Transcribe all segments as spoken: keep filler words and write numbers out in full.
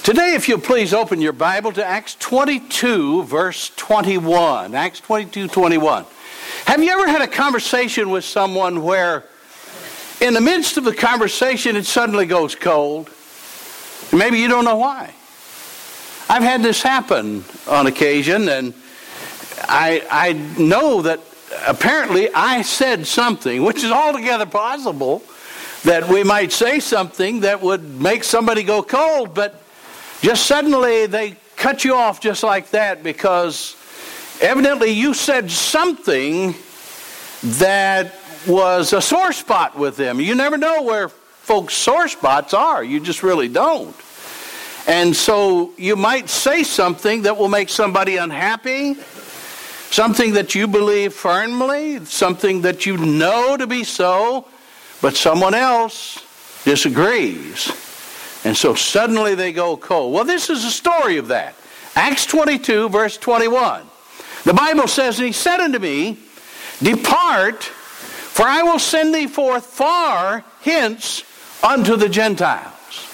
Today, if you'll please open your Bible to Acts twenty-two, verse twenty-one. Acts twenty-two, twenty-one. Have you ever had a conversation with someone where in the midst of the conversation it suddenly goes cold? Maybe you don't know why. I've had this happen on occasion, and I, I know that apparently I said something, which is altogether possible, that we might say something that would make somebody go cold, but just suddenly they cut you off just like that because evidently you said something that was a sore spot with them. You never know where folks' sore spots are. You just really don't. And so you might say something that will make somebody unhappy, something that you believe firmly, something that you know to be so, but someone else disagrees. And so suddenly they go cold. Well, this is a story of that. Acts twenty-two, verse twenty-one. The Bible says, "And he said unto me, Depart, for I will send thee forth far hence unto the Gentiles."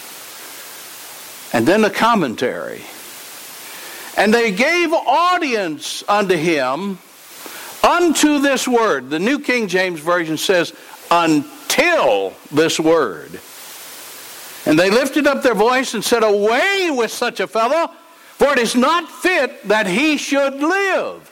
And then the commentary. "And they gave audience unto him unto this word." The New King James Version says, "until this word. And they lifted up their voice and said, Away with such a fellow, for it is not fit that he should live."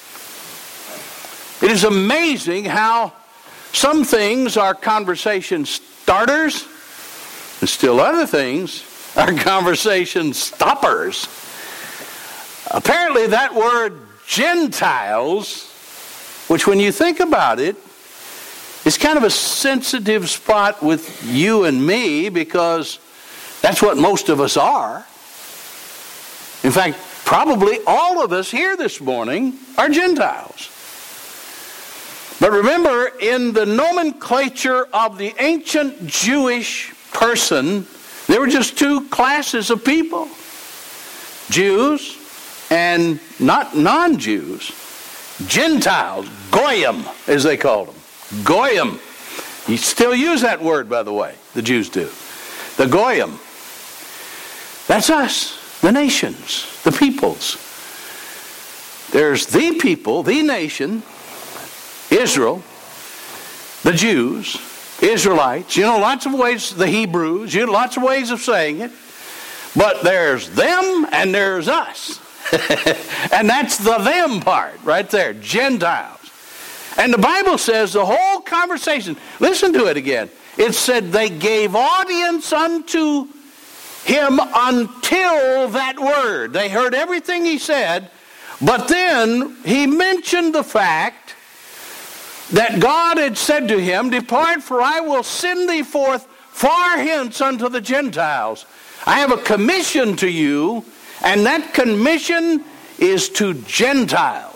It is amazing how some things are conversation starters, and still other things are conversation stoppers. Apparently that word Gentiles, which when you think about it, is kind of a sensitive spot with you and me because that's what most of us are. In fact, probably all of us here this morning are Gentiles. But remember, in the nomenclature of the ancient Jewish person, there were just two classes of people. Jews and not non-Jews. Gentiles, goyim, as they called them. Goyim. You still use that word, by the way. The Jews do. The goyim. That's us, the nations, the peoples. There's the people, the nation, Israel, the Jews, Israelites. You know, lots of ways, the Hebrews, you know, lots of ways of saying it. But there's them and there's us. And that's the them part right there, Gentiles. And the Bible says the whole conversation, listen to it again. It said they gave audience unto him until that word. They heard everything he said, but then he mentioned the fact that God had said to him, Depart, for I will send thee forth far hence unto the Gentiles. I have a commission to you, and that commission is to Gentiles.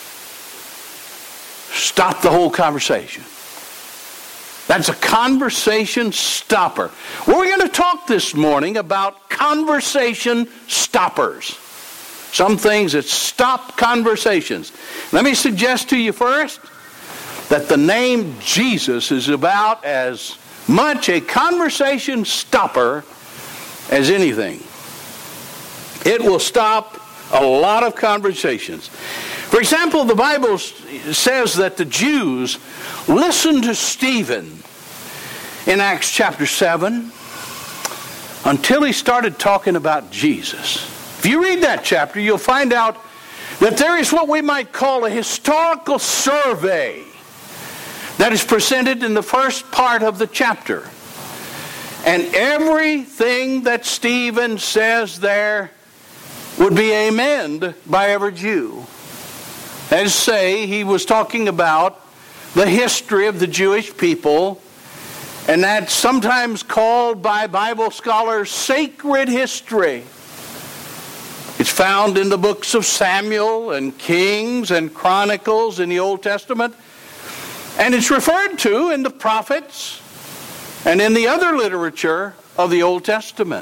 Stop the whole conversation. That's a conversation stopper. We're going to talk this morning about conversation stoppers. Some things that stop conversations. Let me suggest to you first that the name Jesus is about as much a conversation stopper as anything. It will stop a lot of conversations. For example, the Bible says that the Jews listened to Stephen in Acts chapter seven until he started talking about Jesus. If you read that chapter, you'll find out that there is what we might call a historical survey that is presented in the first part of the chapter. And everything that Stephen says there would be amened by every Jew. As say, he was talking about the history of the Jewish people, and that's sometimes called by Bible scholars sacred history. It's found in the books of Samuel and Kings and Chronicles in the Old Testament, and it's referred to in the prophets and in the other literature of the Old Testament.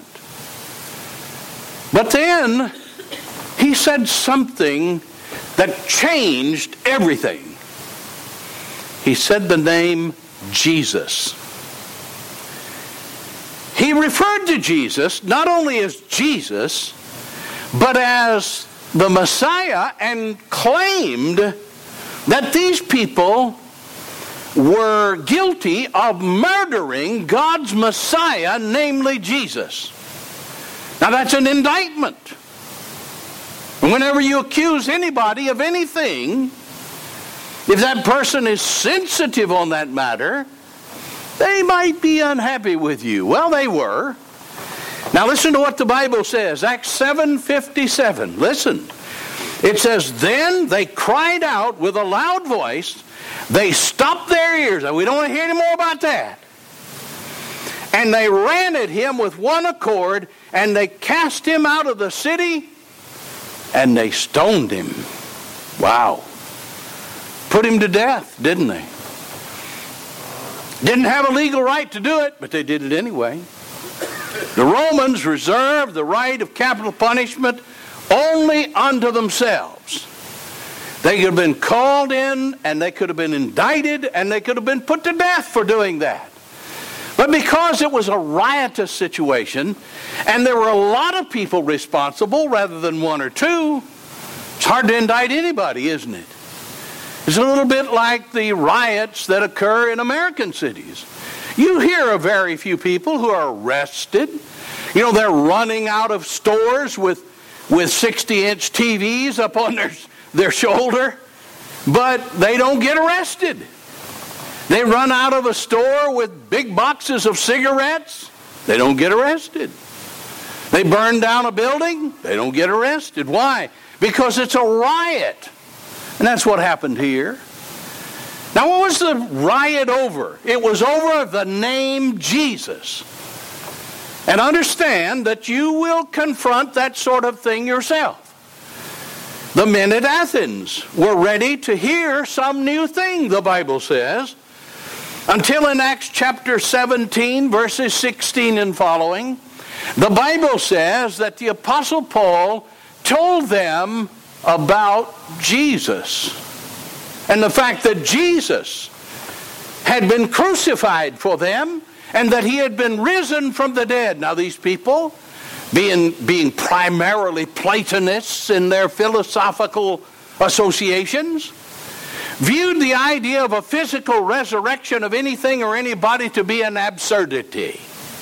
But then he said something that changed everything. He said the name Jesus. He referred to Jesus not only as Jesus, but as the Messiah, and claimed that these people were guilty of murdering God's Messiah, namely Jesus. Now that's an indictment. And whenever you accuse anybody of anything, if that person is sensitive on that matter, they might be unhappy with you. Well, they were. Now listen to what the Bible says. Acts seven fifty-seven. Listen. It says, then they cried out with a loud voice. They stopped their ears. And we don't want to hear any more about that. And they ran at him with one accord, and they cast him out of the city, and they stoned him. Wow. Put him to death, didn't they? Didn't have a legal right to do it, but they did it anyway. The Romans reserved the right of capital punishment only unto themselves. They could have been called in, and they could have been indicted, and they could have been put to death for doing that. But because it was a riotous situation, and there were a lot of people responsible rather than one or two, it's hard to indict anybody, isn't it? It's a little bit like the riots that occur in American cities. You hear of very few people who are arrested. You know, they're running out of stores with, with sixty-inch T Vs up on their, their shoulder, but they don't get arrested. They run out of a store with big boxes of cigarettes. They don't get arrested. They burn down a building. They don't get arrested. Why? Because it's a riot. And that's what happened here. Now, what was the riot over? It was over the name Jesus. And understand that you will confront that sort of thing yourself. The men at Athens were ready to hear some new thing, the Bible says, until in Acts chapter seventeen, verses sixteen and following, the Bible says that the Apostle Paul told them about Jesus and the fact that Jesus had been crucified for them and that he had been risen from the dead. Now these people, being, being primarily Platonists in their philosophical associations, viewed the idea of a physical resurrection of anything or anybody to be an absurdity.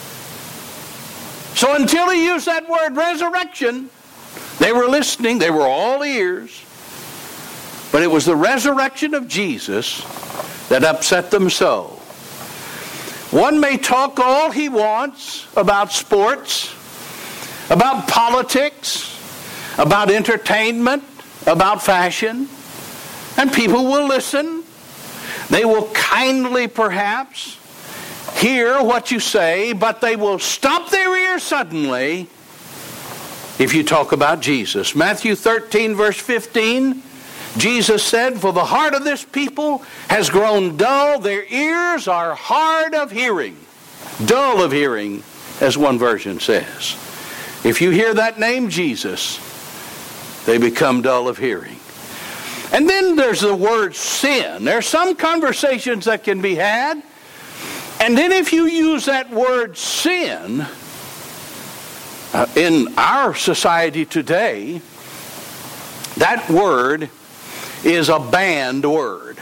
So until he used that word resurrection, they were listening, they were all ears. But it was the resurrection of Jesus that upset them so. One may talk all he wants about sports, about politics, about entertainment, about fashion, and people will listen. They will kindly, perhaps, hear what you say, but they will stop their ears suddenly if you talk about Jesus. Matthew thirteen, verse fifteen, Jesus said, for the heart of this people has grown dull, their ears are hard of hearing. Dull of hearing, as one version says. If you hear that name, Jesus, they become dull of hearing. And then there's the word sin. There's some conversations that can be had. And then if you use that word sin uh, in our society today, that word is a banned word.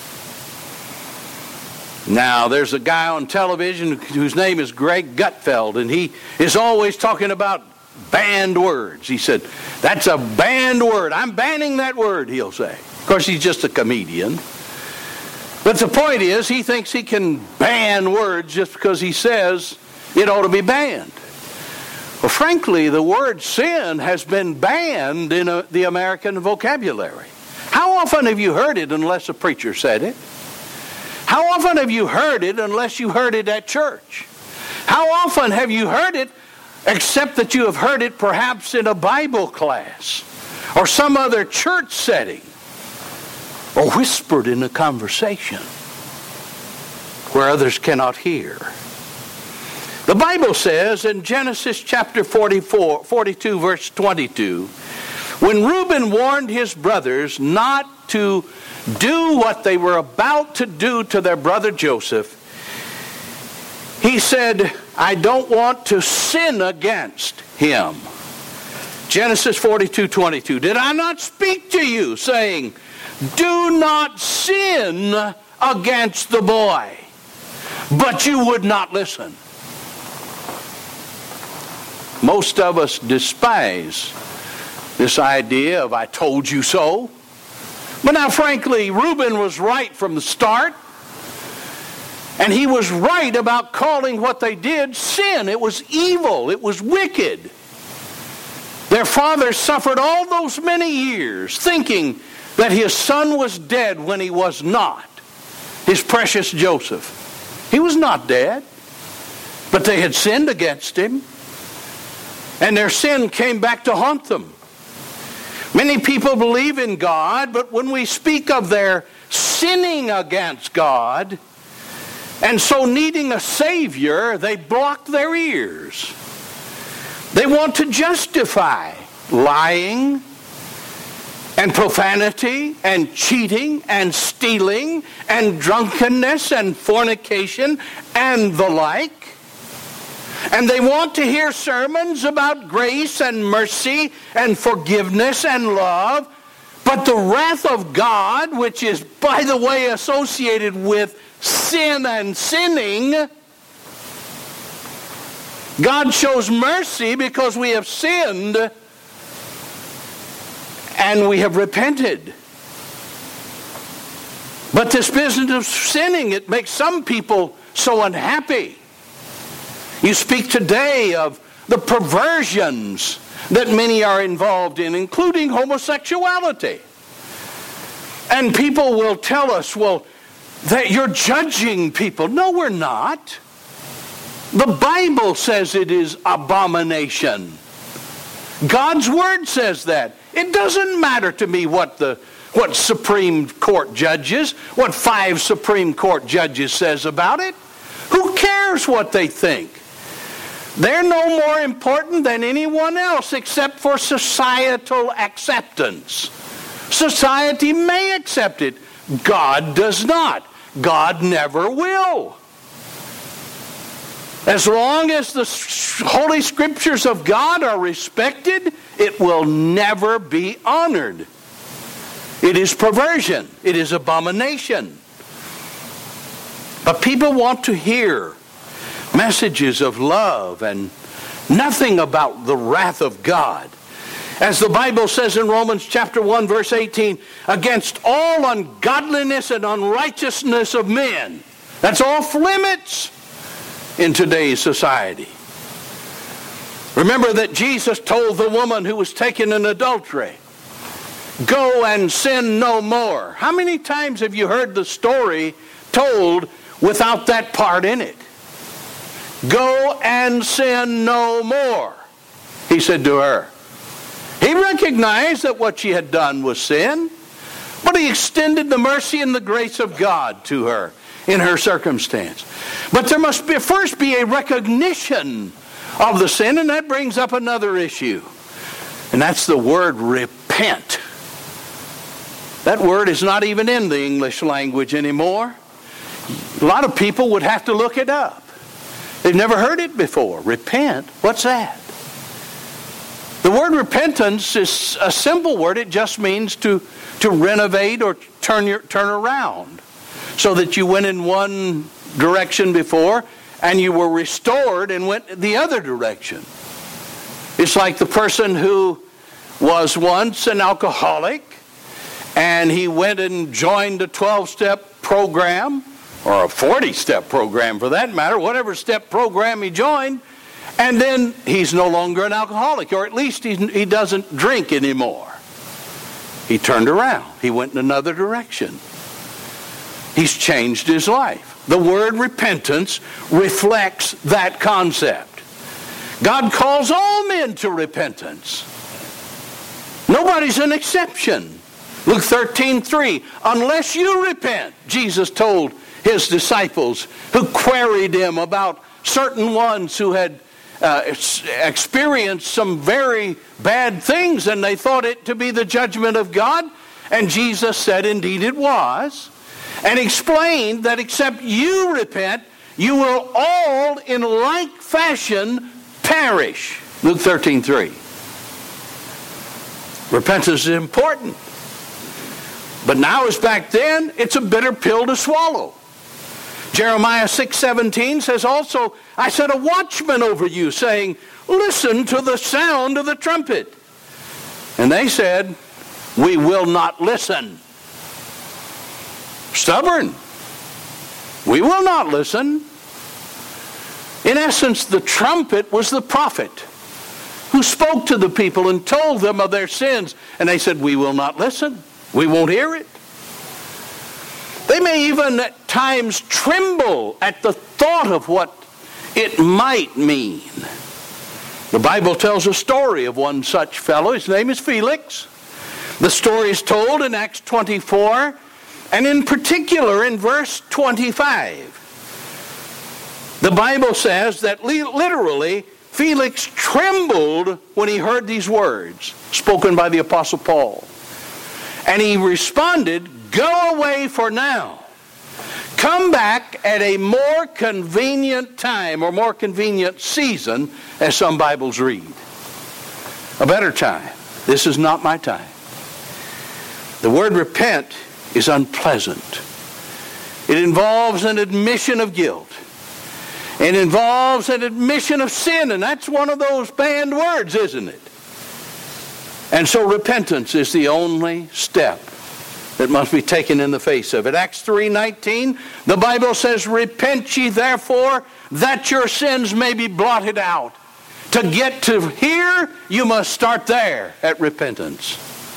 Now, there's a guy on television whose name is Greg Gutfeld, and he is always talking about banned words. He said, that's a banned word. I'm banning that word, he'll say. Of course, he's just a comedian. But the point is, he thinks he can ban words just because he says it ought to be banned. Well, frankly, the word sin has been banned in a, the American vocabulary. How often have you heard it unless a preacher said it? How often have you heard it unless you heard it at church? How often have you heard it except that you have heard it perhaps in a Bible class or some other church setting, or whispered in a conversation where others cannot hear? The Bible says in Genesis chapter forty-four, forty-two, verse twenty-two, when Reuben warned his brothers not to do what they were about to do to their brother Joseph, he said, I don't want to sin against him. Genesis forty-two twenty-two. Did I not speak to you, saying, do not sin against the boy? But you would not listen. Most of us despise this idea of I told you so. But now, frankly, Reuben was right from the start. And he was right about calling what they did sin. It was evil. It was wicked. Their father suffered all those many years thinking that his son was dead when he was not. His precious Joseph. He was not dead. But they had sinned against him. And their sin came back to haunt them. Many people believe in God, but when we speak of their sinning against God, and so needing a Savior, they block their ears. They want to justify lying and profanity and cheating and stealing and drunkenness and fornication and the like. And they want to hear sermons about grace and mercy and forgiveness and love. But the wrath of God, which is, by the way, associated with sin and sinning, God shows mercy because we have sinned and we have repented. But this business of sinning, it makes some people so unhappy. You speak today of the perversions that many are involved in, including homosexuality. And people will tell us, well, that you're judging people. No, we're not. The Bible says it is abomination. God's Word says that. It doesn't matter to me what the what Supreme Court judges, what five Supreme Court judges says about it. Who cares what they think? They're no more important than anyone else except for societal acceptance. Society may accept it. God does not. God never will. As long as the Holy Scriptures of God are respected, it will never be honored. It is perversion. It is abomination. But people want to hear messages of love and nothing about the wrath of God. As the Bible says in Romans chapter one verse eighteen, against all ungodliness and unrighteousness of men. That's off limits in today's society. Remember that Jesus told the woman who was taken in adultery, go and sin no more. How many times have you heard the story told without that part in it? Go and sin no more, he said to her. He recognized that what she had done was sin, but he extended the mercy and the grace of God to her in her circumstance. But there must be, first be a recognition of the sin, and that brings up another issue. And that's the word repent. That word is not even in the English language anymore. A lot of people would have to look it up. They've never heard it before. Repent? What's that? The word repentance is a simple word. It just means to, to renovate or turn your, turn around. So that you went in one direction before and you were restored and went the other direction. It's like the person who was once an alcoholic and he went and joined a twelve-step program, or a forty-step program for that matter, whatever step program he joined, and then he's no longer an alcoholic, or at least he, he doesn't drink anymore. He turned around. He went in another direction. He's changed his life. The word repentance reflects that concept. God calls all men to repentance. Nobody's an exception. Luke thirteen three, unless you repent, Jesus told his disciples who queried him about certain ones who had uh, experienced some very bad things and they thought it to be the judgment of God. And Jesus said, indeed it was. And explained that except you repent, you will all in like fashion perish. Luke thirteen three. Repentance is important. But now as back then, it's a bitter pill to swallow. Jeremiah six seventeen says also, I set a watchman over you, saying, listen to the sound of the trumpet. And they said, we will not listen. Stubborn. We will not listen. In essence, the trumpet was the prophet who spoke to the people and told them of their sins. And they said, we will not listen. We won't hear it. They may even at times tremble at the thought of what it might mean. The Bible tells a story of one such fellow. His name is Felix. The story is told in Acts twenty-four, and in particular in verse twenty-five. The Bible says that literally Felix trembled when he heard these words spoken by the Apostle Paul. And he responded, go away for now. Come back at a more convenient time or more convenient season, as some Bibles read. A better time. This is not my time. The word repent is unpleasant. It involves an admission of guilt. It involves an admission of sin, and that's one of those banned words, isn't it? And so repentance is the only step that must be taken in the face of it. Acts three nineteen, the Bible says, repent ye therefore, that your sins may be blotted out. To get to here, you must start there at repentance.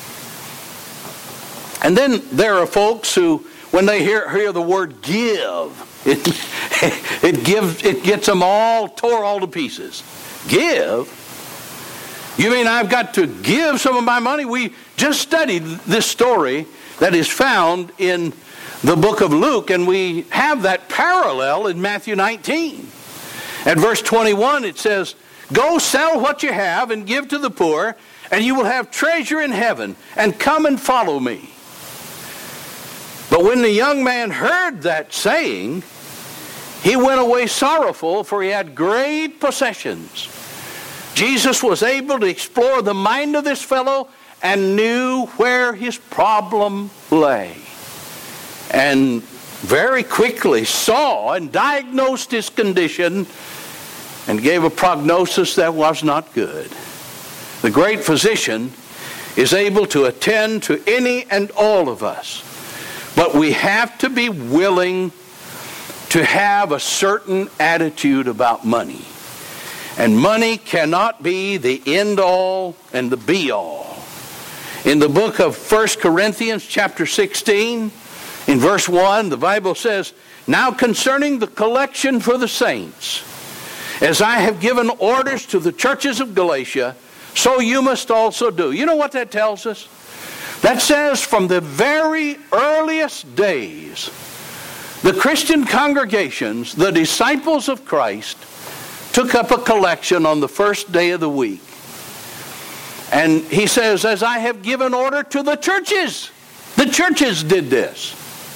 And then there are folks who, when they hear, hear the word give, it, it gives, it gets them all tore all to pieces. Give? You mean I've got to give some of my money? We just studied this story that is found in the book of Luke, and we have that parallel in Matthew nineteen. At verse twenty-one it says, go sell what you have and give to the poor, and you will have treasure in heaven, and come and follow me. But when the young man heard that saying, he went away sorrowful, for he had great possessions. Jesus was able to explore the mind of this fellow and knew where his problem lay. And very quickly saw and diagnosed his condition and gave a prognosis that was not good. The great physician is able to attend to any and all of us. But we have to be willing to have a certain attitude about money. And money cannot be the end-all and the be-all. In the book of First Corinthians chapter sixteen, in verse one, the Bible says, now concerning the collection for the saints, as I have given orders to the churches of Galatia, so you must also do. You know what that tells us? That says from the very earliest days, the Christian congregations, the disciples of Christ, took up a collection on the first day of the week. And he says, as I have given order to the churches. The churches did this.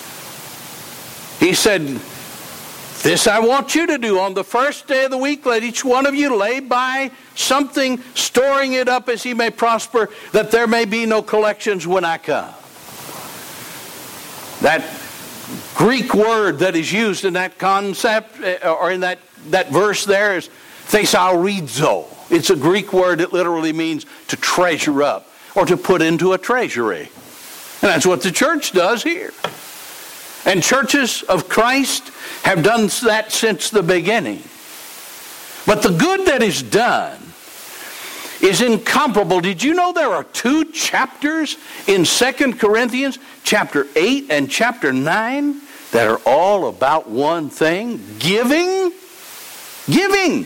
He said, this I want you to do. On the first day of the week, let each one of you lay by something, storing it up as he may prosper, that there may be no collections when I come. That Greek word that is used in that concept, or in that, that verse there, is thesaurizo. It's a Greek word that literally means to treasure up, or to put into a treasury. And that's what the church does here. And churches of Christ have done that since the beginning. But the good that is done is incomparable. Did you know there are two chapters in Second Corinthians, chapter eight and chapter nine, that are all about one thing? Giving. Giving.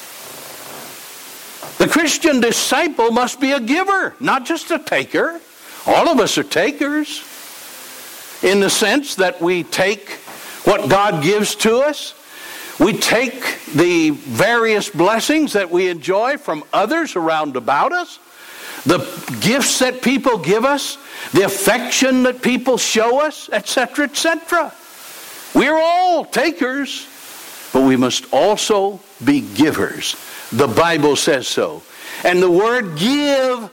The Christian disciple must be a giver, not just a taker. All of us are takers, in the sense that we take what God gives to us. We take the various blessings that we enjoy from others around about us, the gifts that people give us, the affection that people show us, et cetera, et cetera. We're all takers. but we must also be givers. The Bible says so. And the word give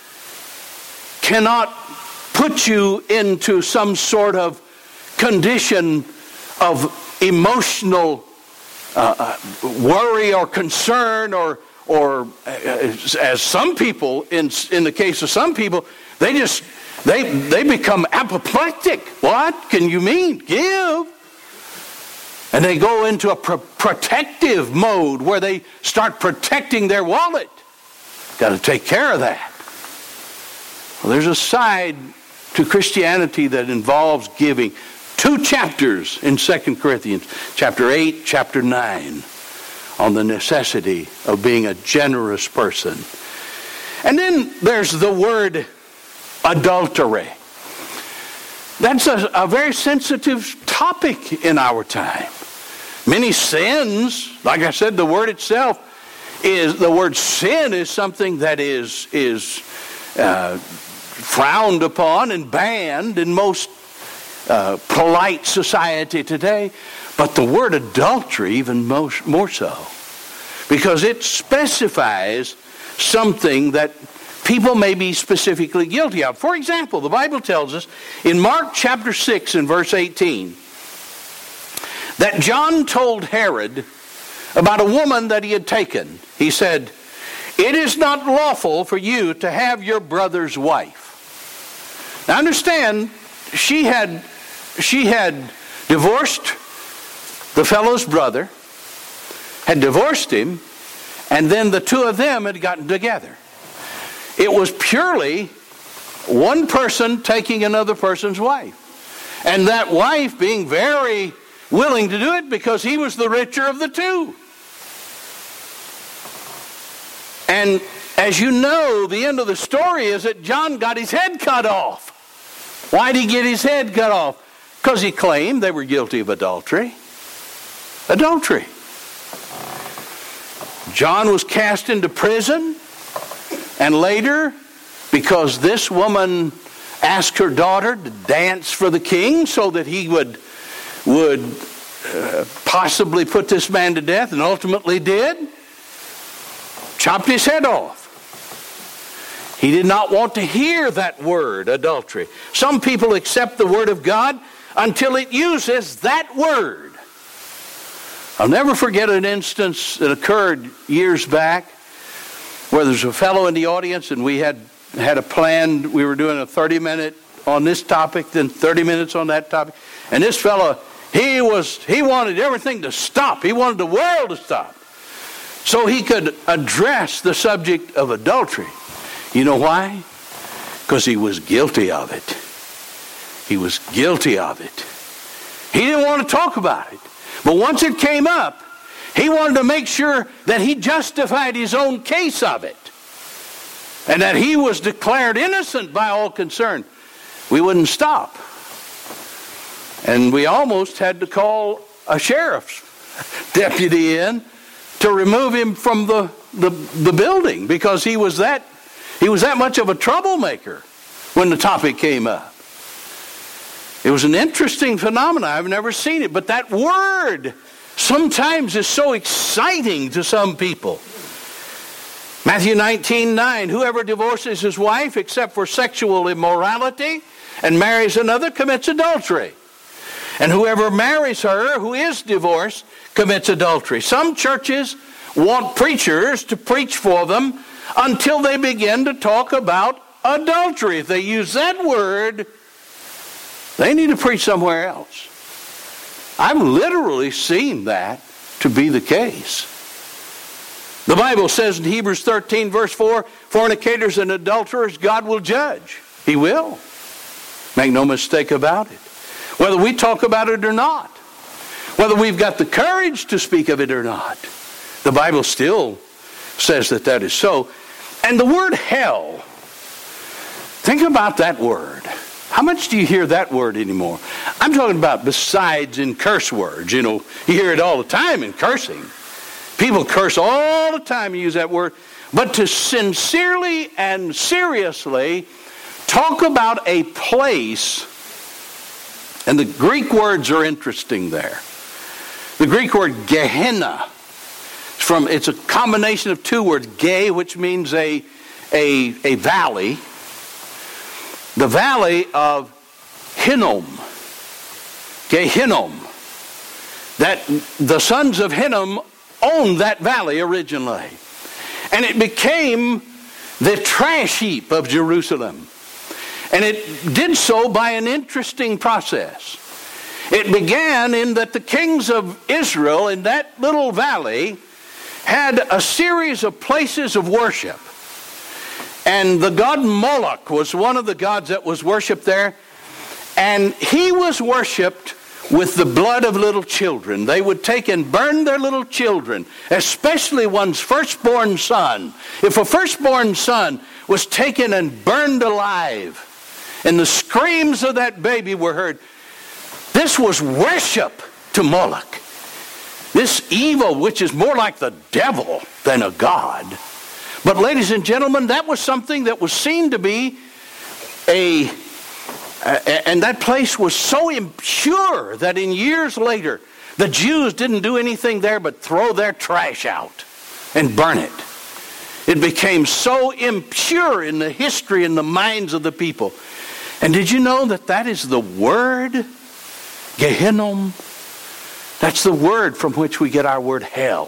cannot put you into some sort of condition of emotional uh, worry or concern, or or as some people, in in the case of some people, they just they they become apoplectic. What can you mean? Give. And they go into a pro- protective mode where they start protecting their wallet. Got to take care of that. Well, there's a side to Christianity that involves giving. Two chapters in Second Corinthians, chapter eight, chapter nine, on the necessity of being a generous person. And then there's the word adultery. That's a, a very sensitive topic in our time. Many sins, like I said, the word itself is, the word sin is something that is, is uh, frowned upon and banned in most uh, polite society today. But the word adultery even most, more so. Because it specifies something that people may be specifically guilty of. For example, the Bible tells us in Mark chapter six and verse eighteen that John told Herod about a woman that he had taken. He said, "It is not lawful for you to have your brother's wife." Now understand, she had she had divorced the fellow's brother, had divorced him, and then the two of them had gotten together. It was purely one person taking another person's wife. And that wife being very willing to do it because he was the richer of the two. And as you know, the end of the story is that John got his head cut off. Why did he get his head cut off? Because he claimed they were guilty of adultery. Adultery. John was cast into prison, and later, because this woman asked her daughter to dance for the king so that he would, would uh, possibly put this man to death, and ultimately did, chopped his head off. He did not want to hear that word, adultery. Some people accept the word of God until it uses that word. I'll never forget an instance that occurred years back where there's a fellow in the audience, and we had had a plan. We were doing a thirty minute on this topic, then thirty minutes on that topic. And this fellow, he was he wanted everything to stop. He wanted the world to stop so he could address the subject of adultery. You know why? Because he was guilty of it. He was guilty of it. He didn't want to talk about it. But once it came up, he wanted to make sure that he justified his own case of it, and that he was declared innocent by all concerned. We wouldn't stop. And we almost had to call a sheriff's deputy in to remove him from the, the, the building, because he was that he was that much of a troublemaker when the topic came up. It was an interesting phenomenon. I've never seen it. But that word sometimes is so exciting to some people. Matthew nineteen nine, whoever divorces his wife except for sexual immorality and marries another commits adultery. And whoever marries her who is divorced commits adultery. Some churches want preachers to preach for them until they begin to talk about adultery. If they use that word, they need to preach somewhere else. I've literally seen that to be the case. The Bible says in Hebrews thirteen verse four, fornicators and adulterers God will judge. He will. Make no mistake about it. Whether we talk about it or not, whether we've got the courage to speak of it or not, the Bible still says that that is so. And the word hell, think about that word. How much do you hear that word anymore? I'm talking about besides in curse words. You know, you hear it all the time in cursing. People curse all the time and use that word. But to sincerely and seriously talk about a place, and the Greek words are interesting there. The Greek word Gehenna, from it's a combination of two words, ge, which means a, a, a valley, the valley of Hinnom, Gehinnom. That the sons of Hinnom owned that valley originally. And it became the trash heap of Jerusalem. And it did so by an interesting process. It began in that the kings of Israel in that little valley had a series of places of worship. And the god Moloch was one of the gods that was worshipped there. And he was worshipped with the blood of little children. They would take and burn their little children, especially one's firstborn son. If a firstborn son was taken and burned alive, and the screams of that baby were heard, this was worship to Moloch. This evil, which is more like the devil than a god. But ladies and gentlemen, that was something that was seen to be a And that place was so impure that in years later, the Jews didn't do anything there but throw their trash out and burn it. It became so impure in the history and the minds of the people. And did you know that that is the word, Gehinnom? That's the word from which we get our word hell.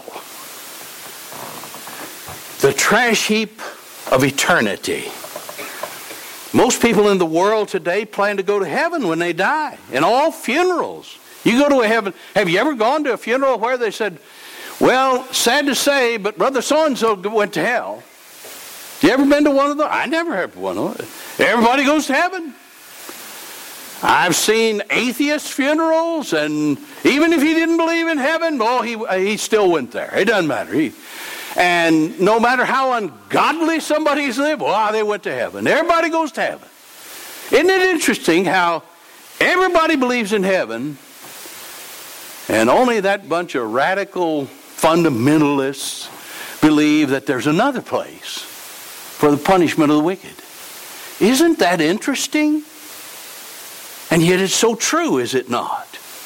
The trash heap of eternity. Most people in the world today plan to go to heaven when they die. In all funerals. You go to a heaven. Have you ever gone to a funeral where they said, well, sad to say, but Brother so-and-so went to hell? You ever been to one of those? I never have one of those. Everybody goes to heaven. I've seen atheist funerals, and even if he didn't believe in heaven, oh, he, he still went there. It doesn't matter. He, And no matter how ungodly somebody's lived, well, they went to heaven. Everybody goes to heaven. Isn't it interesting how everybody believes in heaven, and only that bunch of radical fundamentalists believe that there's another place for the punishment of the wicked? Isn't that interesting? And yet it's so true, is it not?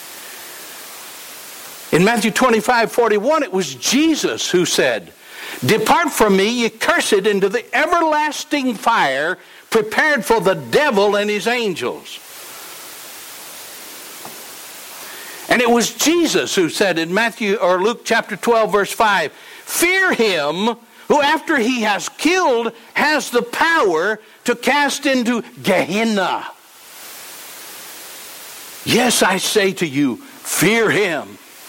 In Matthew twenty-five forty-one, it was Jesus who said, depart from me, ye cursed, into the everlasting fire prepared for the devil and his angels. And it was Jesus who said in Matthew or Luke chapter twelve verse five, fear him who after he has killed has the power to cast into Gehenna. Yes, I say to you, fear him.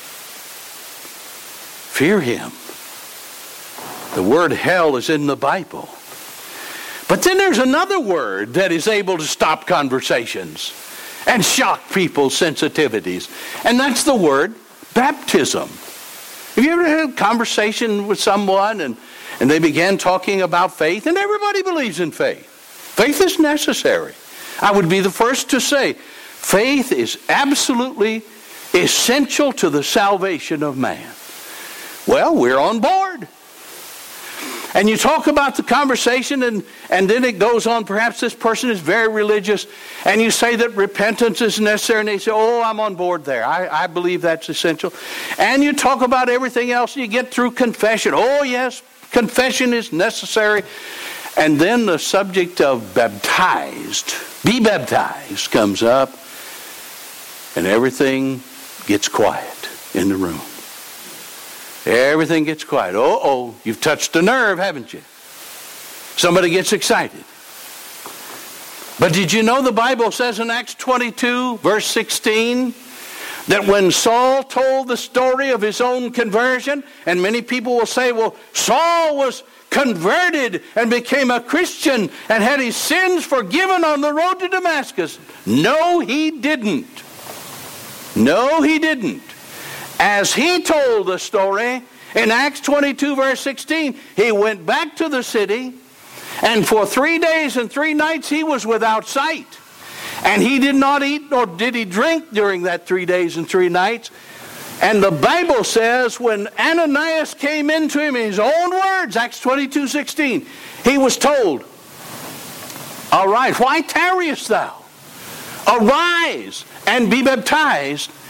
Fear him. The word hell is in the Bible. But then there's another word that is able to stop conversations and shock people's sensitivities. And that's the word baptism. Have you ever had a conversation with someone and, and they began talking about faith? And everybody believes in faith. Faith is necessary. I would be the first to say, faith is absolutely essential to the salvation of man. Well, we're on board. And you talk about the conversation, and, and then it goes on. Perhaps this person is very religious, and you say that repentance is necessary, and they say, oh, I'm on board there. I, I believe that's essential. And you talk about everything else, and you get through confession. Oh, yes, confession is necessary. And then the subject of baptized, be baptized, comes up, and everything gets quiet in the room. Everything gets quiet. Uh-oh, you've touched a nerve, haven't you? Somebody gets excited. But did you know the Bible says in Acts twenty-two, verse sixteen, that when Saul told the story of his own conversion, and many people will say, well, Saul was converted and became a Christian and had his sins forgiven on the road to Damascus. No, he didn't. No, he didn't. As he told the story in Acts twenty-two verse sixteen, he went back to the city, and for three days and three nights he was without sight. And he did not eat nor did he drink during that three days and three nights. And the Bible says when Ananias came into him in his own words, Acts twenty-two sixteen, he was told, all right, why tarriest thou? Arise and be baptized,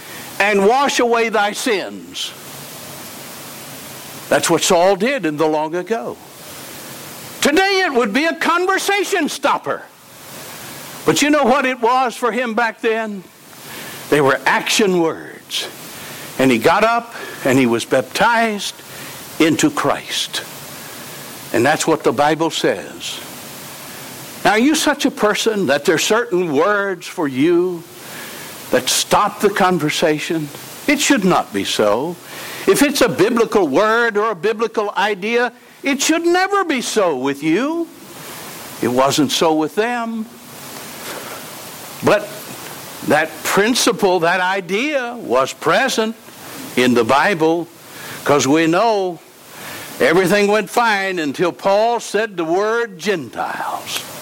and wash away thy sins. That's what Saul did in the long ago. Today it would be a conversation stopper. But you know what it was for him back then? They were action words. And he got up and he was baptized into Christ. And that's what the Bible says. Now, are you such a person that there are certain words for you that stop the conversation? It should not be so. If it's a biblical word or a biblical idea, it should never be so with you. It wasn't so with them. But that principle, that idea was present in the Bible, because we know everything went fine until Paul said the word Gentiles.